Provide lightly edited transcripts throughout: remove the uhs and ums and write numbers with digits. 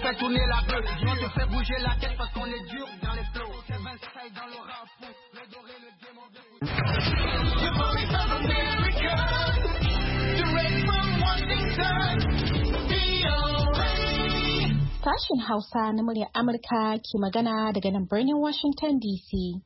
fait tourner la queue. On te fait bouger la tête parce qu'on est dur dans les flots. Kevin Style dans le rap, le doré, le démon de The voice of America, direct from Washington, VOA. Sashen Hausa na muryar Amurka ke magana daga nan birnin Washington DC.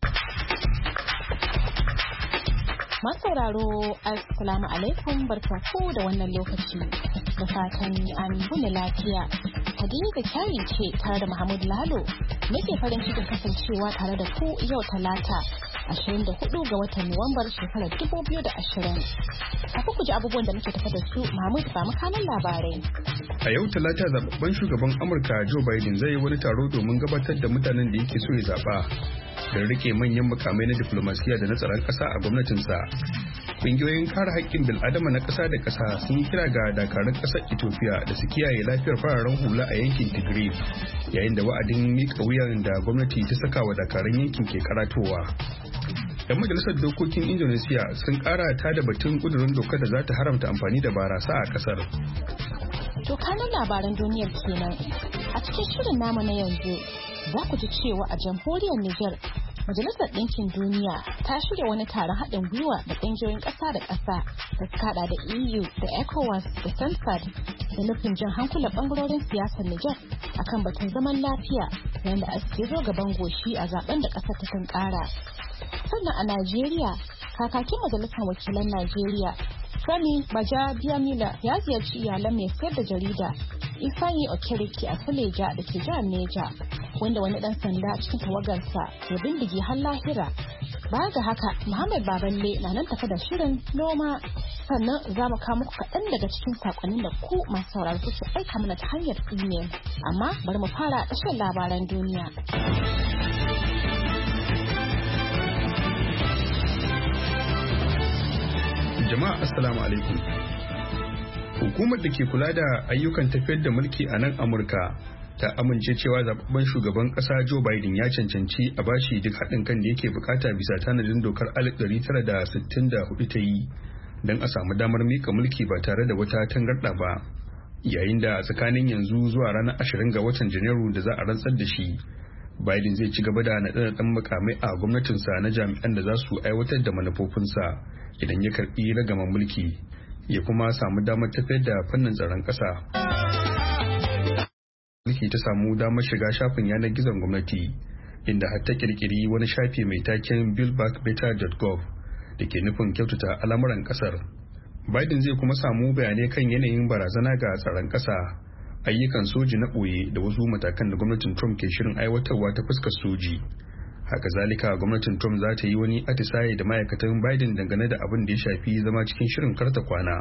Masauraro, Assalamu alaikum, barkanku da wannan lokaci. Da fatan an gune lafiya. Hadiza Kyari ce tare da Mahmud Lalo. Nake farin cikin kasancewa tare da ku yau Talata, 24 ga watan Nuwambar shekarar 2020. Kafin ku ji abubuwan da muke tafa da su, Mahmud ba makanan labarai. A yau Talata zababben shugaban Amurka Joe Biden zai yi wani taro domin gabatar da mutanen da yake so ya zaba. Don rike manyan makamai na diplomasiya da na tsaron ƙasa a gwamnatinsa. Ƙungiyoyin kare haƙƙin bil'adama na ƙasa da ƙasa sun yi kira ga dakarun ƙasar Ethiopia da su kiyaye lafiyar fararen hula a yankin Tigray, yayin da wa'adin miƙa wuyan da gwamnati ta saka wa dakarun yankin ke karatowa. 'Yan majalisar dokokin Indonesia sun ƙara ta da batun ƙudurin dokar da za ta haramta amfani da barasa a ƙasar. To kanan labaran duniyar kenan. A cikin shirin namu na yanzu za ku ji cewa a jamhuriyar Nijar, Majalisar Ɗinkin Duniya ta shirya wani taron haɗin gwiwa da ƙungiyoyin ƙasa da ƙasa da suka haɗa da EU da ECOWAS da SANSAD da nufin jan hankulan ɓangarorin siyasar Nijar akan batun zaman lafiya yadda ake zo gaban goshi a zaben da ƙasar ta tunkara. Sannan a Najeriya, kakakin Majalisar Wakilan Najeriya Femi Bajabiamila ya ziyarci iyalan mai sayar da jarida Ifeanyi Okereke a Suleja da ke jihar Neja, wanda wani dan sanda cikin tawagarsa ya bindige har lahira. Baya ga haka, Muhammad Baballe na nan tafi da shirin noma, sannan za mu kawo muku kaɗan daga cikin saƙonnin da ku masu sauraro kuke aika mana ta hanyar email. Amma bari mu fara ƙarshen labaran duniya. Jama'a assalamu alaikum. Hukumar da ke kula da ayyukan tafiyar da mulki a nan Amurka ta amince cewa zababben shugaban kasa Joe Biden ya cancanci a bashi duk haɗin kan da yake bukata bisa tanadin dokar 1964 ta yi don a samu damar mika mulki ba tare da wata tangarɗa ba. Yayin da a tsakanin yanzu zuwa ranar 20 ga watan Janairu da za a rantsar da shi, Biden zai ci gaba da naɗe-naɗen makamai a gwamnatinsa na jami'an da za su aiwatar da manufofinsa idan ya karɓi ragaman mulki, ya kuma samu damar tafiyar da fannin tsaron ƙasa. Mulki ta samu damar shiga shafin yanar gizon gwamnati, inda har ta kirkiri wani shafi mai taken buildbackbetter.gov da ke nufin kyautata al'amuran ƙasar. Biden zai kuma samu bayanai kan yanayin barazana ga tsaron ƙasa, ayyukan soji na ɓoye da wasu matakan da gwamnatin Trump ke shirin aiwatarwa ta fuskar soji. Haka zalika gwamnatin Trump za ta yi wani atisaye da ma'aikatan Biden dangane da abin da ya shafi zama cikin shirin karta kwana.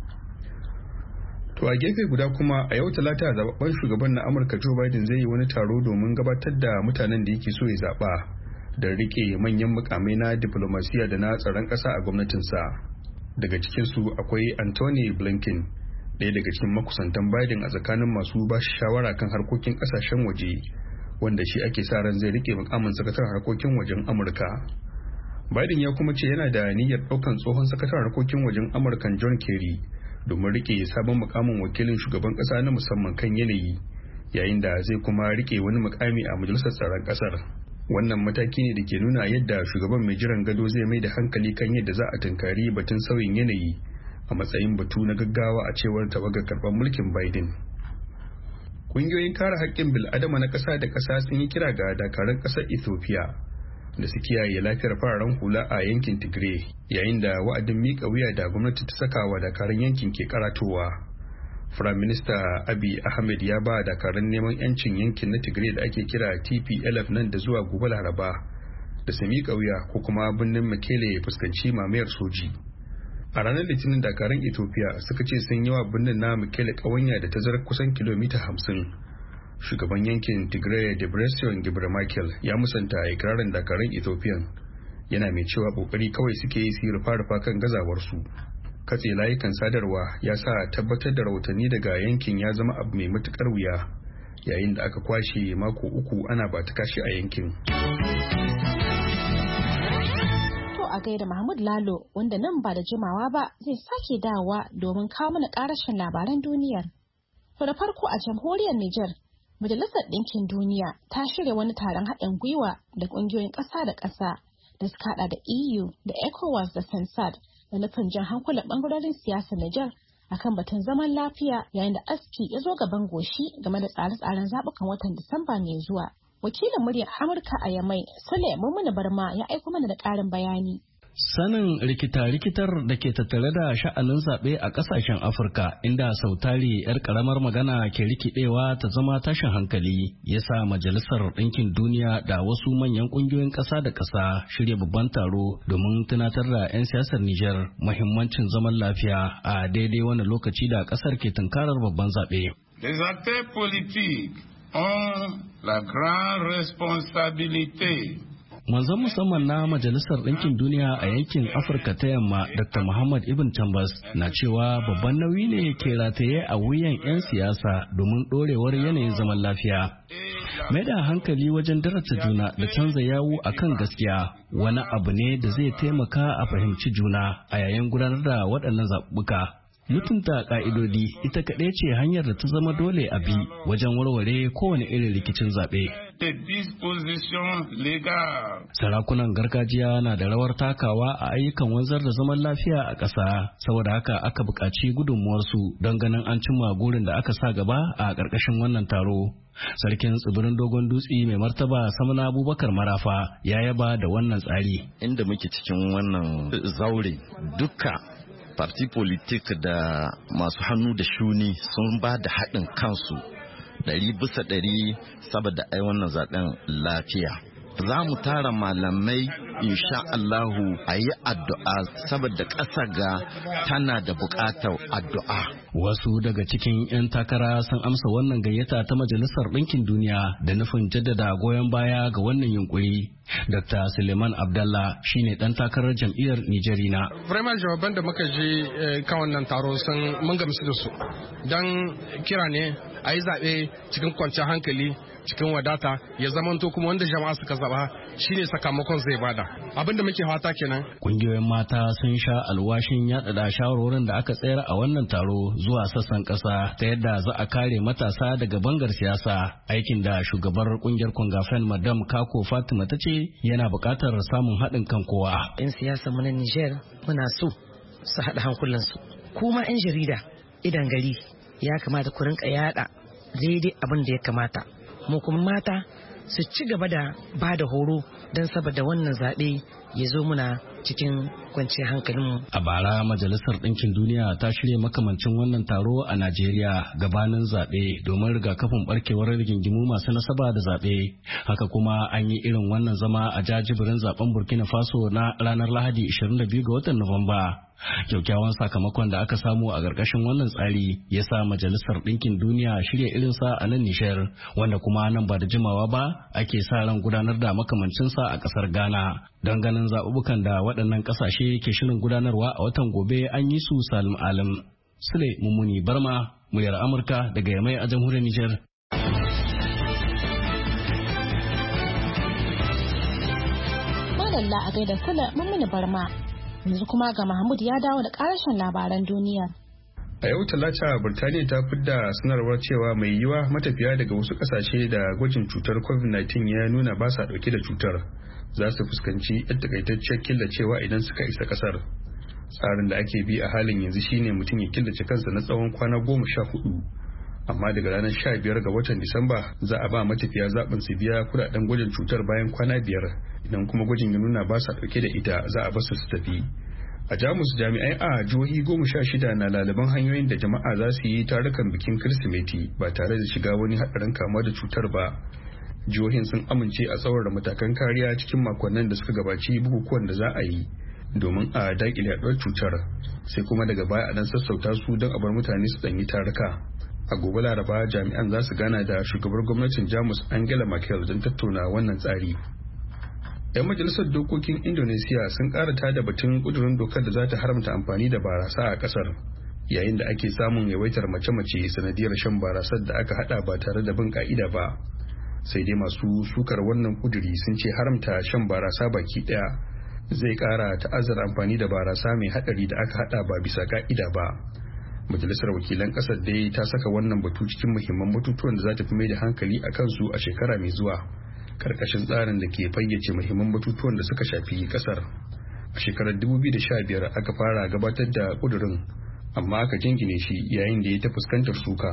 To a gefe guda kuma a yau Talata zababben shugaban na Amurka Joe Biden zai yi wani taro domin gabatar da mutanen da yake so ya zaba da rike manyan mukamai na diplomasiya da na tsaron ƙasa a gwamnatinsa. Daga cikinsu akwai Anthony Blinken, ɗaya daga cikin makusantan Biden a tsakanin masu ba shi shawara kan harkokin ƙasashen waje, wanda shi ake sa ran zai rike mukamin sakataren harkokin wajen Amurka. Biden ya kuma ce yana da niyyar ɗaukan tsohon sakataren harkokin wajen Amurkan John Kerry domin rike sabon mukamin wakilin shugaban ƙasa na musamman kan yanayi, yayin da zai kuma rike wani mukami a majalisar tsaron ƙasar. Wannan mataki ne da ke nuna yadda shugaban mai jiran gado zai mai da hankali kan yadda za a tunkari batun sauyin yanayi a matsayin batu na gaggawa a cewar tawagar karɓar mulkin Biden. Ƙungiyoyin kare haƙƙin bil'adama na ƙasa da ƙasa sun yi kira ga dakarun ƙasar Ethiopia da su kiyaye lafiyar fararen hula a yankin Tigray, yayin da wa'adin miƙa wuya da gwamnati ta saka wa dakarun yankin ke karatowa. Prime Minister Abiy Ahmed ya ba dakarun neman 'yancin yankin na Tigray da ake kira TPLF nan da zuwa gobe Laraba da su miƙa wuya ko kuma birnin Mekele ya fuskanci mamayar soji. A ranar Litinin dakarun Ethiopia suka ce sun yi wa birnin na Mekele ƙawanya da tazarar kusan kilomita 50. Shugaban yankin Tigray Debretsion Gebremichael ya musanta ikirarin dakarun Ethiopian, yana mai cewa kokari kawai suke yi su rufa-rufa kan gazawarsu. Katse layukan sadarwa ya sa tabbatar da rahotanni daga yankin ya zama abu mai matukar wuya, yayin da aka kwashe mako 3 ana ba ta kashi a yankin. A gaida Mahmud Lalo, wanda nan ba da jimawa ba zai sake dawowa domin kawo mana karashin labaran duniyar. To da farko a jamhuriyar Nijar, Majalisar Ɗinkin Duniya ta shirya wani taron haɗin gwiwa da ƙungiyoyin ƙasa da ƙasa da suka haɗa da EU da ECOWAS da SENSAD da nufin jan hankulan ɓangarorin siyasar Nijar akan batun zaman lafiya yayin da aski ya zo gaban goshi game da tsare-tsaren zaɓukan watan Disamba mai zuwa. Wakilin muryar Amurka a Yamai, Sule Mummuni Barma ya aiko mana da ƙarin bayani. Sanin rikita-rikitar da ke tattare da sha'anin zaɓe a ƙasashen Afirka inda sautari 'yar ƙaramar magana ke rikidewa ta zama tashin hankali ya sa Majalisar Ɗinkin Duniya da wasu manyan ƙungiyoyin ƙasa da ƙasa shirya babban taro domin tunatar da 'yan siyasar Nijar muhimmancin zaman lafiya a daidai wani lokaci da ƙasar ke tunkarar babban zaɓe. Les acteurs politiques ont la grande responsabilité. Manzon musamman na Majalisar Ɗinkin Duniya a yankin Afirka ta Yamma, Dr. Muhammad Ibn Chambers, na cewa babban nauyi ne ke rataye a wuyan 'yan siyasa domin ɗorewar yanayin zaman lafiya. Mai da hankali wajen daraja juna da canza yawu a kan gaskiya wani abu ne da zai taimaka a fahimci juna a yayin gudanar da waɗannan zaɓuɓɓuka. Mutunta ƙa'idodi ita kaɗai ce hanyar da ta zama dole a bi wajen warware kowane irin rikicin zaɓe. Sarakunan gargajiya na da rawar takawa a ayyukan wanzar da zaman lafiya a ƙasa, saboda haka aka buƙaci gudunmuwarsu don ganin an cimma gurin da aka sa gaba a ƙarƙashin wannan taro. Sarkin tsibirin Dogon Dutse mai martaba Samna Abubakar Marafa ya yaba da wannan tsari. Inda muke cikin wannan zaure duka parti politik da masu hannu da shuni sun ba da haɗin kansu 100% saboda ai wannan zaɓen lafiya. Za mu tara malamai insha Allahu a yi addu'a saboda ƙasa ga tana da buƙatar addu'a. Wasu daga cikin 'yan takara sun amsa wannan gayyata ta Majalisar Ɗinkin Duniya da nufin jaddada goyon baya ga wannan yunkuri. Dr. Suleiman Abdallah shine ɗan takarar jam'iyyar Nigerina. Vraiment jawaban da muka je kan wannan taro mun gamsu da su. Dan kira ne a yi zaɓe cikin kwanciyar hankali, cikin wadata, ya zamanto kuma wanda jama'a suka zaba shine sakamakon zai bada. Abinda muke fata kenan. Kungiyoyin mata sun sha alwashin yaɗa shawarorin da aka tsayar a wannan taro zuwa sassan ƙasa ta yadda za a kare matasa daga bangar siyasa, aikin da shugabar kungiyar Kongafen Madam Kako Fatima ta ce yana buƙatar samun haɗin kan kowa. 'Yan siyasa mu na Niger muna so su haɗa hankulansu. Kuma 'yan jarida idan gari ya kamata ku rinka yaɗa daidai abin da ya kamata. Mu kuma mata su ci gaba da ba da horo don saboda wannan zaɓe ya zo muna cikin kwanciyar hankalinmu. A bara Majalisar Ɗinkin Duniya ta shirya makamancin wannan taro a Najeriya gabanin zaɓe domin rigakafin barkewar rigingimu masu nasaba da zaɓe. Haka kuma an yi irin wannan zama a jajibirin zaben Burkina Faso na ranar Lahadi 22 ga watan Nuwamba. Kyaukyawan sakamakon da aka samu a ƙarƙashin wannan tsari ya sa Majalisar Ɗinkin Duniya shirya irinsa a nan Nishar, wanda kuma nan ba da jimawa ba ake sa ran gudanar da makamancinsa a ƙasar Ghana. Don ganin zaɓuɓɓukan da waɗannan ƙasashe ke shirin gudanarwa a watan gobe an yi su salim alim. Sule Mummuni Barma, muryar Amurka daga Yamai a jamhuriyar Nijar. Madalla a gaida Sule Mummuni Barma. Yanzu kuma ga Mahmud ya dawo da ƙarashin labaran duniya. A yau Talata, Birtaniya ta fidda sanarwar cewa mai yiwa matafiya daga wasu ƙasashe da gwajin cutar COVID-19 ya nuna ba sa ɗauke da cutar za su fuskanci yan takaitacciyar killacewa idan suka isa ƙasar. Tsarin da ake bi a halin yanzu shine mutum ya killace kansa na tsawon kwana 14, amma daga ranar 15 ga watan Disamba za a ba matafiya zaɓin su biya kuɗaɗen gwajin cutar bayan kwana 5. Idan kuma gwajin ya nuna ba sa ɗauke da ita za a basu su tafi. A Jamus, jami'ai a jihohi 16 na laliban hanyoyin da jama'a za su yi tarukan bikin Kirsimeti ba tare da shiga wani haɗarin kamuwa da cutar ba. Jihohin sun amince a tsawara matakan kariya cikin makonnin da suka gabaci bukukuwan da za a yi domin a daƙile yaɗuwar cutar, sai kuma daga baya a dan sassauta su don a bar mutane su ɗanyi taruka. A gobe Laraba, jami'an za su gana da shugabar gwamnatin Jamus Angela Merkel don tattauna wannan tsari. 'Yan majalisar dokokin Indonesia sun karata da batun kudurin dokar da za ta haramta amfani da barasa a kasar, yayin da ake samun yawaitar mace-mace sanadiyar shan barasar da aka hada ba tare da bin ka'ida ba. Sai dai masu sukar wannan kuduri sun ce haramta shan barasa baki daya zai kara ta'azzara amfani da barasa mai hadari da aka hada ba bisa ka'ida ba. Majalisar wakilan ƙasar dai ta saka wannan batu cikin muhimman batutuwan da za ta fi mai da hankali a kansu a shekara mai zuwa, karkashin tsarin da ke fayyace muhimman batutuwan da suka shafi ƙasar. A shekarar 2015 aka fara gabatar da ƙudurin, amma aka jingine shi yayin da ya ta fuskantar suka.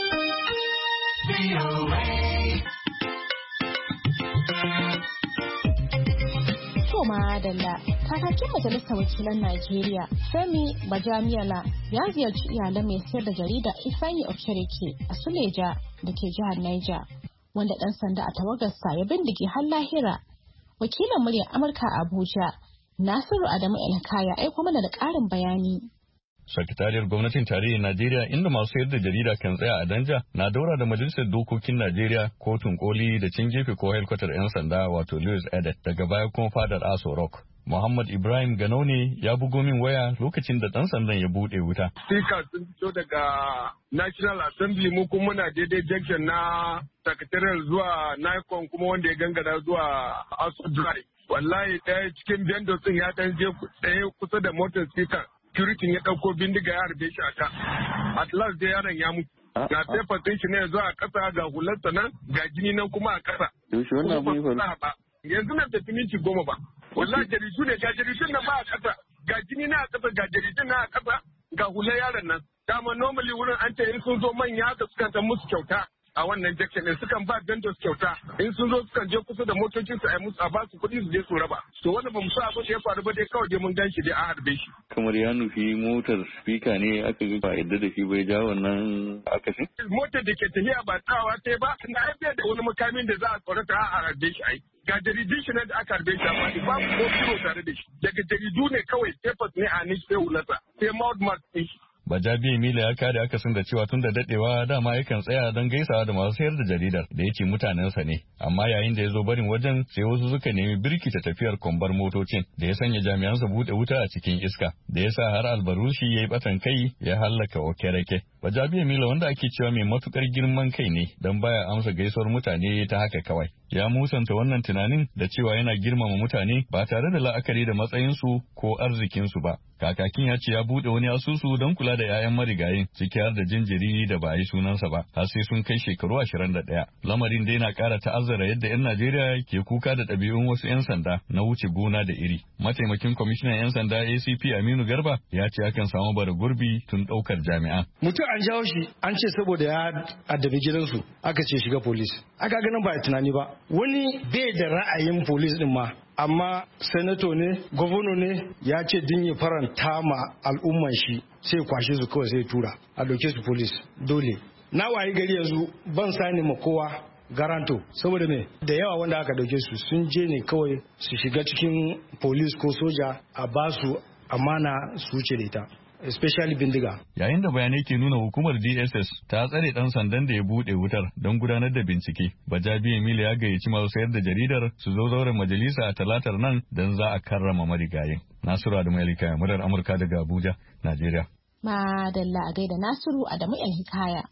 Madalla, kakakin majalisar wakilan Najeriya Femi Bajamiyala ya ziyarci iyalan mai sayar da jarida Ifeanyi Okereke a Suleja da ke jihar Niger, wanda ɗan sanda a tawagarsa ya bindige har lahira. Wakilin muryar Amurka a Abuja, Nasiru Adamu Elkaya aiko mana da ƙarin bayani. Sakatariyar gwamnatin tarayyar Najeriya inda masu sayar da jarida kan tsaya a danja na daura da majalisar dokokin Najeriya, kotun koli da cin gefe ko helkwatar 'yan sanda wato Louis Edet daga baya kuma fadar Aso Rock. Muhammad Ibrahim Gano ne ya bugo min waya lokacin da ɗan sandan ya buɗe wuta. Speaker sun fito daga National Assembly mu kuma muna daidai junction na Secretarial zuwa Nikon kuma wanda ya gangara zuwa Aso Drive. Wallahi ɗaya cikin vendors ɗin ya ɗan je ɗaya kusa da motar speaker. Security ya ɗauko bindiga ya harbe shi a ka. At last dai yaron ya mutu. Ga paper ɗin shi ne zuwa a ƙasa ga hularsa nan ga jini nan kuma a ƙasa. Yaushe wannan abin ya faru? Yanzu nan tafi minti 10 ba. Wallahi jaridu ne ga jaridun nan ba a ƙasa. Ga jini na a ƙasa ga jaridun na a ƙasa ga hular yaron nan. Dama normally wurin an ce in sun zo manya haka sukan ta musu kyauta. A wannan jacket din sukan ba vendors kyauta in sun zo sukan je kusa da motocin su a musu a ba su kuɗi su je su raba to wanda bamu sa abin da ya faru ba dai kawai dai mun ganshi dai a harbe shi kamar ya nufi motar speaker ne aka ga ba yadda da shi bai ja wannan akasin motar da ke tafiya ba tsawa ta ba na aibe da wani makamin da za a tsorata a harbe shi ai ga jaridun shi nan da aka harbe shi amma babu ko kiro tare da shi daga jaridu ne kawai papers ne a ni sai hulasa sai mouth mask din shi. Bajabi Emile ya kare akasin da cewa tun da dadewa dama yakan tsaya don gaisawa da masu sayar da jaridar da yake mutanensa ne amma yayin da ya zo barin wajen sai wasu suka nemi birkita tafiyar kwambar motocin da ya sanya jami'ansa bude wuta a cikin iska da ya sa har albarushi ya yi batan kai ya hallaka Okereke. Bajabi Emile wanda ake cewa mai matukar girman kai ne don baya amsa gaisuwar mutane ta haka kawai. Ya musanta wannan tunanin da cewa yana girmama mutane ba tare da la'akari da matsayinsu ko arzikinsu ba. Kakakin ya ce ya bude wani asusu don kula da 'ya'yan marigayin ciki har da jinjiri da ba a yi sunansa ba har sai sun kai shekaru 21. Lamarin dai na ƙara ta'azzara yadda 'yan Najeriya ke kuka da ɗabi'un wasu 'yan sanda na wuce gona da iri. Mataimakin kwamishinan 'yan sanda ACP Aminu Garba ya ce akan samu bara gurbi tun ɗaukar jami'an. Mutum an jawo shi an ce saboda ya addabi gidansu aka ce shiga polis. Aka ganin ba a tunani ba. Wani bai da ra'ayin polis din ma. Amma senato ne gwamna ne ya ce din ya faranta ma al'umman shi sai kwashe su kawai sai tura a dauke su polis dole na wayi gari yanzu ban sani ma kowa garanto saboda me da yawa wanda aka dauke su sun je ne kawai su shiga cikin polis ko soja a basu amana su wuce da ita especially bindiga. Yayin da bayanai ke nuna hukumar DSS ta tsare dan sandan da ya bude wutar don gudanar da bincike. Bajabi Emile ya gayyaci masu sayar da jaridar su zo zauren majalisa a talatar nan don za a karrama marigayin. Nasiru Adamu Elhikaya, murar Amurka daga Abuja, Najeriya. Madalla a gaida Nasiru Adamu Elhikaya.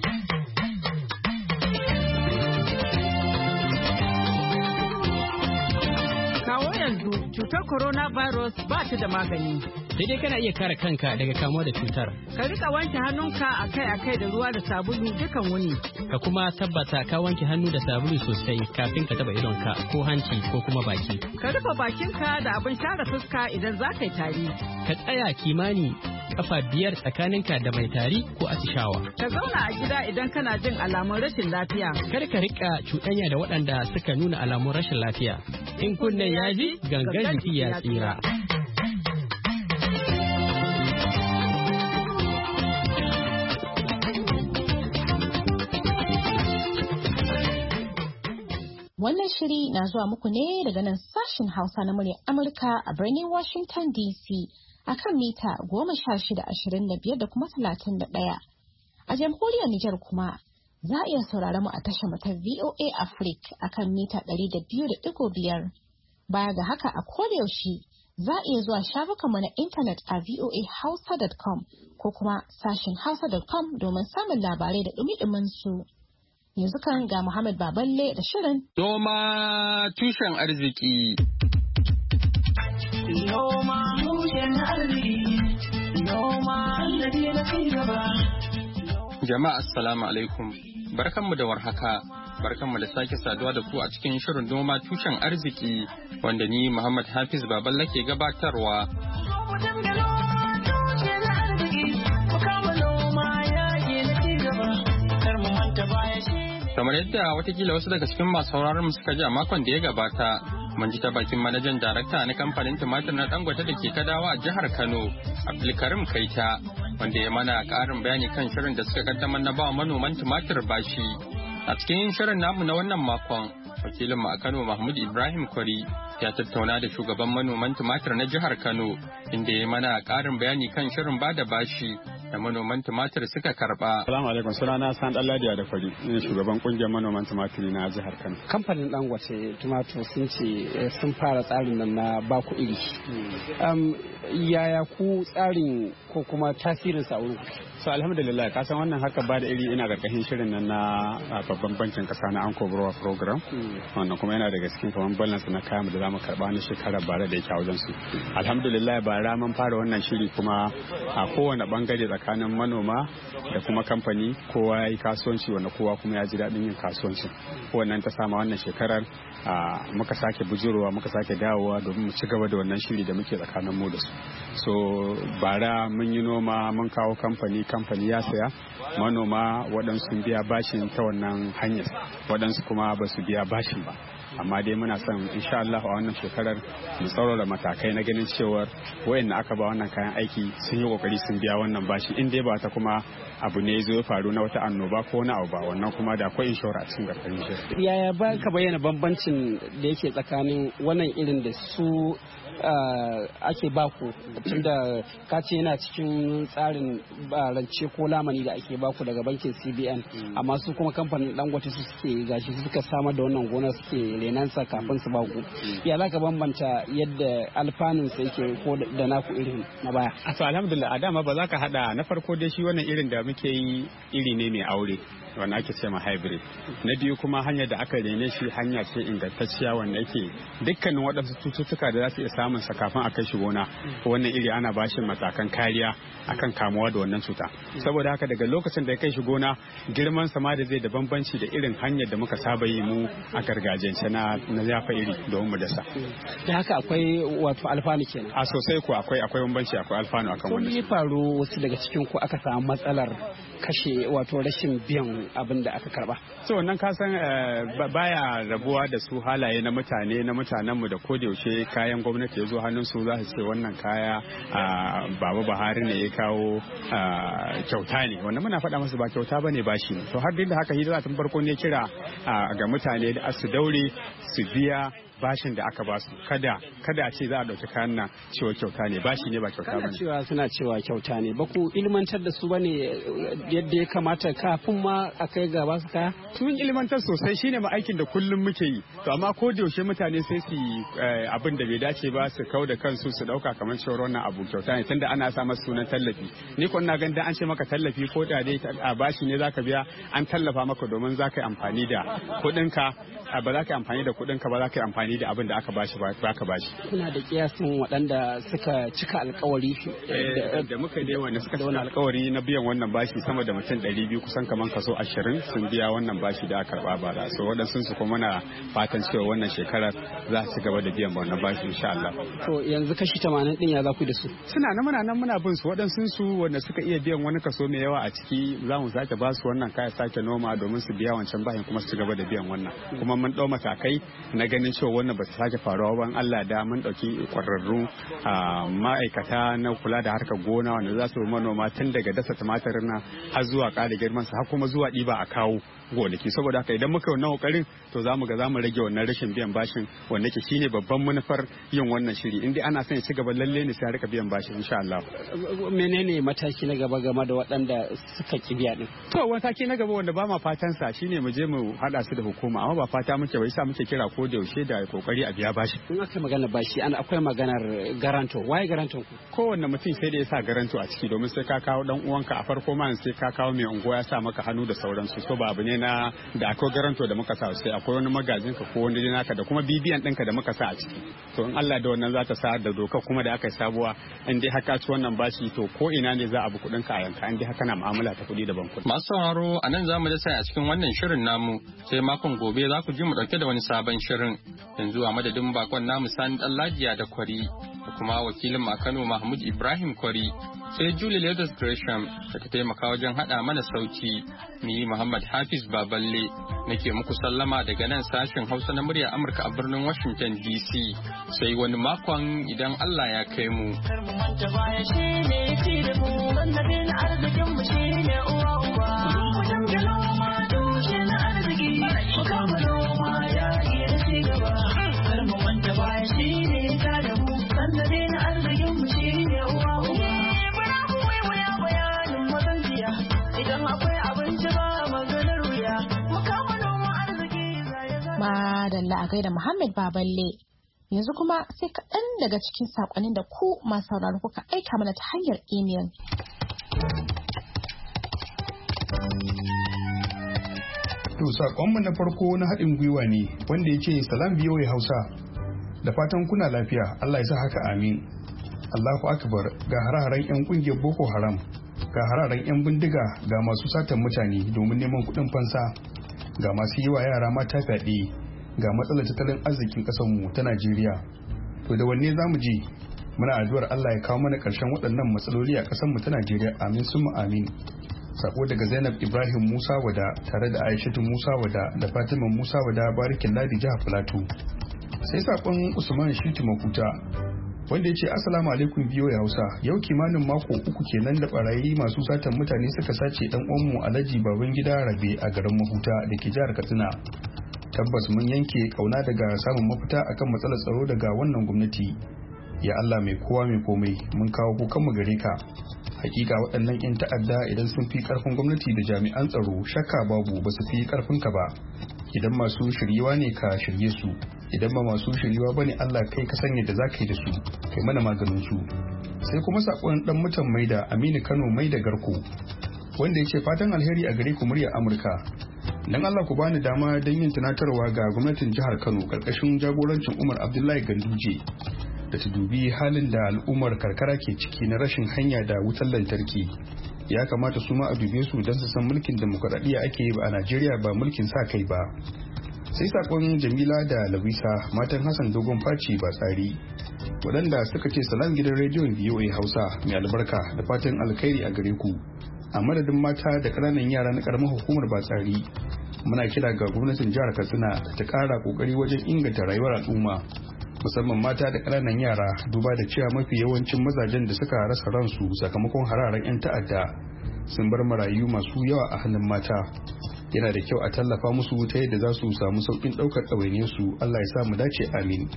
Kawo yanzu cutar coronavirus ba ta da magani. Sai dai kana iya kare kanka daga kamuwa da cutar. Ka rika wanke hannunka akai-akai da ruwa da sabulu dukan wuni. Ka kuma tabbata ka wanke hannu da sabulu sosai kafin ka taba idonka ko hanci ko kuma baki. Ka rufe bakinka da abin share fuska idan za ka yi tari. Ka tsaya kimani kafa 5 tsakaninka da mai tari ko atishawa. Ka zauna a gida idan kana jin alamun rashin lafiya. Kar ka rika cuɗanya da waɗanda suka nuna alamun rashin lafiya. In kunne ya ji gangan jiki ya tsira. Wannan shiri na zuwa muku ne daga nan sashen Hausa na muryar Amurka a birnin Washington DC akan mita 1625 da kuma 31. A jamhuriyar Nijar kuma za a iya saurara mu a tashar mu ta VOA Africa akan mita 200.5. Baya ga haka a kodayaushe za a iya zuwa shafukanmu na intanet a voahausa.com ko kuma sashen hausa.com domin samun labarai da ɗumi-ɗumin su. Yanzu kan ga Muhammad Baballe da shirin Noma tushen arziki. Noma tushen arziki. Jama'a assalamu alaikum. Barkanmu da warhaka. Barkanmu da sake saduwa da ku a cikin shirin noma tushen arziki wanda ni Muhammad Hafiz Baballa ke gabatarwa. Kamar yadda watakila wasu daga cikin masu sauraron suka ji a makon da ya gabata, mun ji ta bakin manajan darakta na kamfanin tumatir na Dangote da ke Kadawa a jihar Kano, Abdulkarim Kaita, wanda ya mana ƙarin bayani kan shirin da suka kaddamar na ba manoman tumatir bashi. A cikin shirin namu na wannan makon, wakilinmu a Kano Mahmud Ibrahim Kwari ya tattauna da shugaban manoman tumatir na jihar Kano, inda ya mana ƙarin bayani kan shirin ba da bashi da manoman tumatir suka karba. Assalamu alaikum, sunana San Dalladiya da Fari, ne shugaban kungiyar manoman tumatir na jihar Kano. Kamfanin Dangote tumatir sun ce sun fara tsarin nan na baku iri. Yaya ku tsarin ko kuma tasirin sa wurin? So alhamdulillah, ka san wannan haka ba da iri ina karkashin shirin nan na babban bankin kasa na Anko Grower Program. Wannan kuma yana daga cikin kaman balance na kayan da zamu karba na shekarar bara da yake a wajen su. Alhamdulillah, bara mun fara wannan shiri kuma a kowane bangare tsakanin manoma da kuma kamfani kowa ya yi kasuwanci wanda kowa kuma ya ji daɗin yin kasuwanci. Wannan ta sama wannan shekarar muka sake bujurowa muka sake dawowa domin mu ci gaba da wannan shiri da muke tsakanin mu da su. So bara mun yi noma mun kawo kamfani ya saya, manoma waɗansu biya bashin ta wannan hanyar, waɗansu kuma ba su biya bashin ba. Amma dai muna son insha Allah a wannan shekarar mu tsaurara matakai na ganin cewar wayanda aka ba wannan kayan aiki sun yi kokari sun biya wannan bashi, in dai ba ta kuma abu ne zo ya faru na wata annoba ko na abu ba, wannan kuma da akwai inshora a cikin gargarin shi. Yaya ba ka bayyana bambancin da yake tsakanin wannan irin da su ake baku, tunda ka ce yana cikin tsarin rance ko lamani da ake baku daga bankin CBN, amma su kuma kamfanin Dangote su suke gashi suka samar da wannan gonar suke renansa kafin su baku. Ya za ka bambanta yadda alfanun sa yake ko da naku irin na baya? Alhamdulillah, a dama ba za ka hada, na farko dai shi wannan irin da muke yi iri ne mai aure wanda ake ce ma hybrid. Na biyu kuma hanyar da aka rene shi hanya ce ingantacciya wanda yake dukkanin waɗansu cututtuka da za su iya samun sa kafin a kai shi gona, wannan iri ana bashi matakan kariya akan kamuwa da wannan cuta. Saboda haka daga lokacin da ya kai shi gona, girman sa ma da zai da bambanci da irin hanyar da muka saba yi mu a gargajiyance na yafa iri domin mu dasa. Da haka akwai wato alfanu kenan. A sosai ko akwai bambanci, akwai alfanu akan wannan. Sun yi faru wasu daga cikin ku aka samu matsalar kashe wato rashin biyan abin da aka karba. So wannan kasan baya rabuwa da su halaye na mutanenmu da kodayaushe kayan gwamnati ya zo hannun su za su ce wannan kaya Baba Buhari ne ya kawo kyauta ne, wannan muna faɗa masu ba kyauta bane bashi ne. To har duk da haka hidima tun farko ne kira ga mutane da su daure su biya bashin da aka basu, kada a ce za a dauki kayan nan cewa kyauta ne, bashi ne ba kyauta bane. Suna cewa kyauta ne, ba ku ilmantar da su bane yadda ya kamata kafin ma a kai ga basu kaya? Sun ilmantar sosai, shine ma aikin da kullum muke yi. To amma ko da yaushe mutane sai su abin da bai dace ba su kau da kansu su dauka kamar cewa wannan abu kyauta ne, tunda ana sa masa sunan tallafi. Ni ko ina ganin an ce maka tallafi ko da dai a bashi ne zaka biya, an tallafa maka domin zaka yi amfani da kuɗinka, ba za ka yi amfani da kuɗinka ba, za ka yi amfani da abin da aka bashi ba ka bashi. Kuna da kiyasin waɗanda suka cika alkawari da muka dai wanda suka cika alkawari na biyan wannan bashi sama da mutum 200, kusan kaman kaso 20 sun biya wannan bashi da aka karba bara. So waɗansu su kuma muna fatan cewa wannan shekarar za su gaba da biyan wannan bashi insha Allah. To yanzu kashi 80 din ya za ku da su? Muna bin su, waɗansu su wanda suka iya biyan wani kaso mai yawa a ciki za mu sake ba su wannan kaya sake noma domin su biya wancan bashin kuma su gaba da biyan wannan. Kuma mun ɗau matakai na ganin cewa wannan ba su sake faruwa ban Allah da mun ɗauki ƙwararrun ma'aikata na kula da harkar gona wanda za su manoma tun daga dasa tumatirin nan har zuwa ƙara girman sa har kuma zuwa ɗiba a kawo gonaki. Saboda haka idan muka yi wannan kokarin to za mu rage wannan rashin biyan bashin wanda ke shine babban manufar yin wannan shiri. In dai ana son ya ci gaba lalle ne sai rika biyan bashin insha Allah. Menene mataki na gaba game da waɗanda suka ki biya din? To mataki na gaba wanda ba ma fatan sa shine mu je mu hada su da hukuma, amma ba fata makaranta muke bai sa muke kira ko da yaushe da kokari a biya bashi. In aka magana bashi akwai maganar garanto. Waye garanton ku? Kowanne mutum sai da ya sa garanto a ciki domin sai ka kawo dan uwanka a farko ma sai ka kawo mai unguwa ya sa maka hannu da sauransu. So ba abu ne na da akwai garanto da muka sa sai akwai wani magajin ka ko wani naka da kuma bibiyan ɗinka da muka sa a ciki. To in Allah da wannan za ta sa da doka kuma da aka yi sabuwa in dai haka ci wannan bashi to ko ina ne za a bi kuɗin ka a yanka in dai haka na mu'amala ta kuɗi da bankuna. Masu sauraro a nan za mu da sai a cikin wannan shirin namu sai makon gobe za ku ji mu ɗauke da wani sabon shirin. Yanzu a madadin bakon namu Sani Ɗanlajiya da Kwari da kuma wakilin a Kano Mahmud Ibrahim Kwari sai Julie Leathers Gresham da ta taimaka wajen haɗa mana sauti. Ni Muhammad Hafiz Baballe nake muku sallama daga nan sashen Hausa na murya Amurka a birnin Washington DC. Sai wani makon idan Allah ya kai mu. Madalla a gaida Muhammad Baballe. Yanzu kuma sai kaɗan daga cikin saƙonin da ku masu sauraro kuka aika mana ta hanyar imel. To saƙonmu na farko na haɗin gwiwa ne wanda ya ce salam VOA Hausa da fatan kuna lafiya Allah ya sa haka amin. Allahu Akbar ga hararen 'yan ƙungiyar Boko Haram ga hararen 'yan bindiga ga masu satan mutane domin neman kuɗin fansa ga masu yi wa yara mata fyaɗe ga matsalar tattalin arzikin ƙasarmu ta Najeriya. To da wanne za mu ji? Muna addu'ar Allah ya kawo mana ƙarshen waɗannan matsaloli a ƙasarmu ta Najeriya amin summa amin. Sako daga Zainab Ibrahim Musa Wada tare da Aishatu Musa Wada da Fatima Musa Wada Barikin Ladi jihar Filato. Sai sakon Usman Shitu Makuta wanda ya ce Assalamu alaikum VOA Hausa, yau kimanin mako uku kenan da barayi masu satan mutane suka sace dan uwanmu Alhaji Babangida Rabe a garin Mahuta da ke jihar Katsina. Tabbas mun yanke kauna daga samun mafita akan matsalar tsaro daga wannan gwamnati. Ya Allah mai kowa mai komai mun kawo kukanmu gare ka. Hakika waɗannan 'yan ta'adda idan sun fi karfin gwamnati da jami'an tsaro shakka babu ba su fi karfin ka ba. Idan masu shiryewa ne ka shirye su, idan ba masu shiryewa bane Allah kai ka sanya da za ka yi da su, kai mana maganin su. Sai kuma sakon dan mutan Maida Aminu Kano Maida Garko wanda ya ce fatan alheri a gare ku murya Amurka. Dan Allah ku bani dama don yin tunatarwa ga gwamnatin jihar Kano karkashin jagorancin Umar Abdullahi Ganduje da ta dubi halin da al'ummar karkara ke ciki na rashin hanya da wutar lantarki. Ya kamata su ma a dube su don su san mulkin demokuraɗiyya ake yi ba a Najeriya ba mulkin sa kai ba. Sai sakon Jamila da Lawisa matan Hassan Dogon Faci ba tsari waɗanda suka ce salam gidan rediyon VOA Hausa mai albarka da fatan alkhairi a gare ku. A madadin mata da ƙananan yara na ƙaramar hukumar Batsari muna kira ga gwamnatin jihar Katsina ta ƙara ƙoƙari wajen inganta rayuwar al'umma musamman mata da ƙananan yara duba da cewa mafi yawancin mazajen da suka rasa ransu sakamakon hararen 'yan ta'adda sun bar marayu masu yawa a hannun mata. Yana da kyau a tallafa musu ta yadda za su samu sauƙin ɗaukar ɗawainiyarsu. Allah ya sa mu dace amin.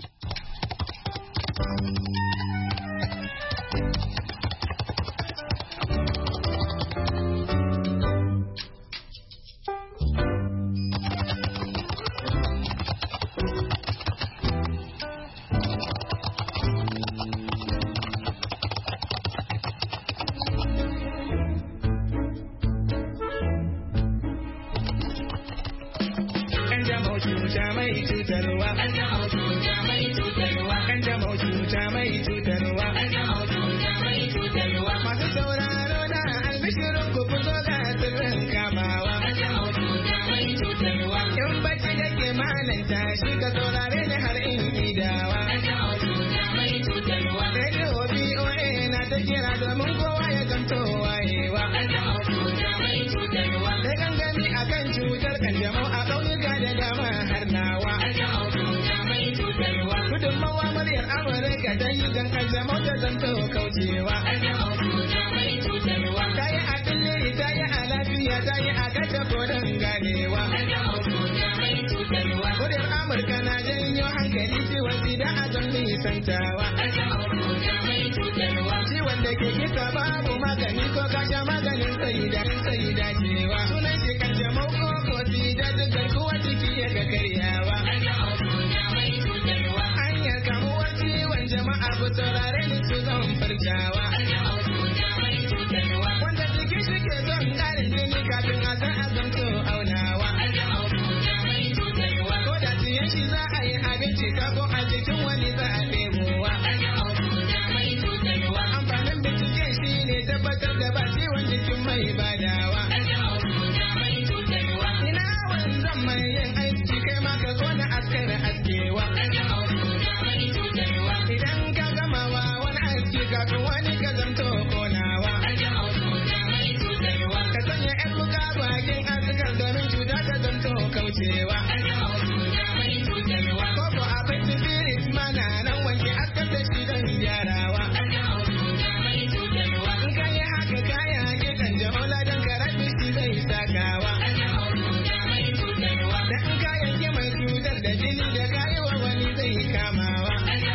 Ciwon da ke kisa babu magani ko kasha maganin sai dacewa. Sunan shi kan jamau ko kosi da dukkan kuwa ciki ya ga karyawa. wani za a ɗebowa. Amfanin bincike shi ne tabbatar da ba ciwon jikin mai badawa. Ina wanzan mai yin aiki kai ma ka zo na askara askewa. Idan ka gamawa wani aiki kafin wani ka zamto konawa. Ka sanya 'yan buga bakin askar domin cuta ta zamto kaucewa. Koko abin spirit mana nan wanke askar da shi don gyarawa. In ka yi haka kaya gidan jahola don karafi shi zai sakawa. Da in ka yanke mai cutar da jini da kayi wa wani zai kamawa.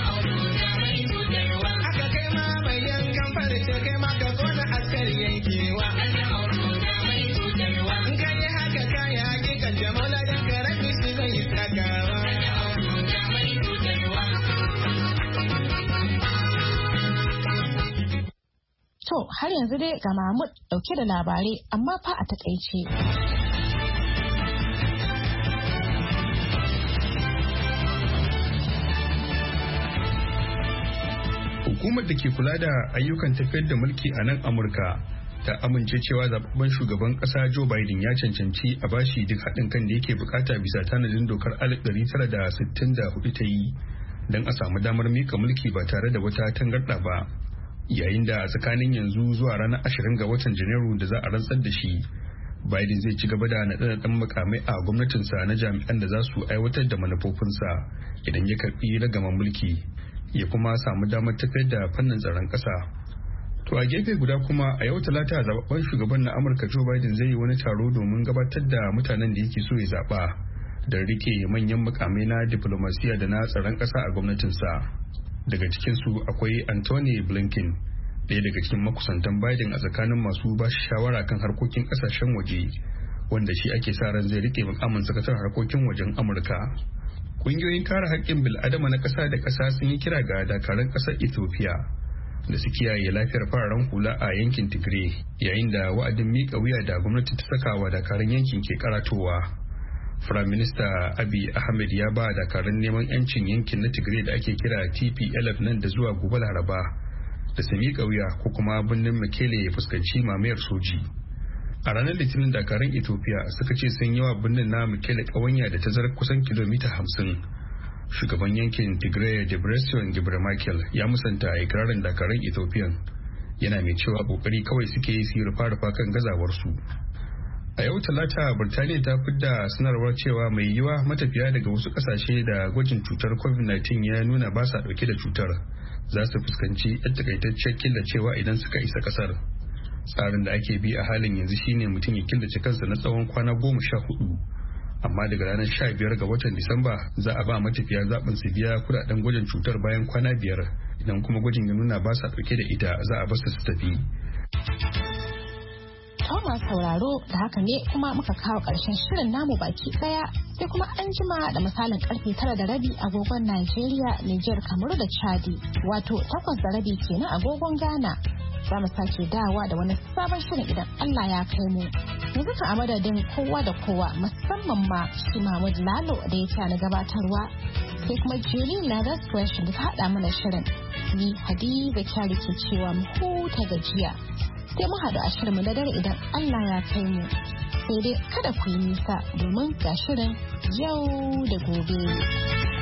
Haka kai ma mai yankan farce kai ma ka kona askar yankewa. In ka yi haka kaya gidan jahola don karafi shi zai sakawa. To har yanzu dai ga Mahmud dauke da labarai amma fa a takaice. Hukumar da ke kula da ayyukan tafiyar da mulki a nan Amurka ta amince cewa zababben shugaban kasa Joe Biden ya cancanci a bashi duk haɗin kan da yake bukata bisa tanadin dokar 1964 ta yi don a samu damar mika mulki ba tare da wata tangarɗa ba. Yayin da a tsakanin yanzu zuwa ranar 20 ga watan Janairu da za a rantsar da shi, Biden zai ci gaba da naɗe-naɗen makamai a gwamnatinsa na jami'an da za su aiwatar da manufofinsa idan ya karɓi ragaman mulki, ya kuma samu damar tafiyar da fannin tsaron ƙasa. To a gefe guda kuma a yau Talata zababben shugaban na Amurka Joe Biden zai yi wani taro domin gabatar da mutanen da yake so ya zaɓa da rike manyan makamai na diplomasiya da na tsaron ƙasa a gwamnatinsa. Daga cikinsu akwai Anthony Blinken, ɗaya daga cikin makusantan Biden a tsakanin masu ba shi shawara kan harkokin ƙasashen waje, wanda shi ake sa ran zai rike mukamin sakataren harkokin wajen Amurka. Ƙungiyoyin kare haƙƙin bil'adama na ƙasa da ƙasa sun yi kira ga dakarun ƙasar Ethiopia da su kiyaye lafiyar fararen hula a yankin Tigray, yayin da wa'adin miƙa wuya da gwamnati ta saka wa dakarun yankin ke karatowa. Prime Minister Abiy Ahmed ya ba dakarun neman 'yancin yankin na Tigray da ake kira TPLF nan da zuwa gobe Laraba da su miƙa wuya ko kuma birnin Mekele ya fuskanci mamayar soji. A ranar Litinin dakarun Ethiopia suka ce sun yi wa birnin na Mekele ƙawanya da tazarar kusan kilomita 50. Shugaban yankin Tigray Debretsion Gebremichael ya musanta ikirarin dakarun Ethiopian, yana mai cewa kokari kawai suke yi su rufa-rufa kan gazawarsu. A yau Talata, Birtaniya ta fidda sanarwar cewa mai yiwa matafiya daga wasu kasashe da gwajin cutar COVID-19 ya nuna ba sa dauke da cutar za su fuskanci yan takaitaccen killacewa idan suka isa kasar. Tsarin da ake bi a halin yanzu shine mutum ya killace kansa na tsawon kwana 14, amma daga ranar 15 ga watan Disamba za a ba matafiya zaɓin su biya kudaden gwajin cutar bayan kwana 5, idan kuma gwajin ya nuna ba sa dauke da ita za a basu su tafi. Thomas sauraro da haka ne kuma muka kawo ƙarshen shirin namu baki ɗaya, sai kuma an jima da misalin karfe 9:30 agogon Najeriya, Nijar, Kamaru da Chadi, wato 8:30 kenan agogon Ghana. Za mu sake dawa da wani sabon shirin idan Allah ya kai mu. Yanzu ka a madadin kowa da kowa, musamman ma shi Mahmud Lalo da ya na gabatarwa, sai kuma Julie Ladas Question da ta haɗa mana shirin. Ni Hadiza Kyari ke cewa mu huta gajiya. Sai mu haɗu a shirinmu na dare idan Allah ya kai mu. Sai dai kada ku yi nisa domin ga shirin yau da gobe.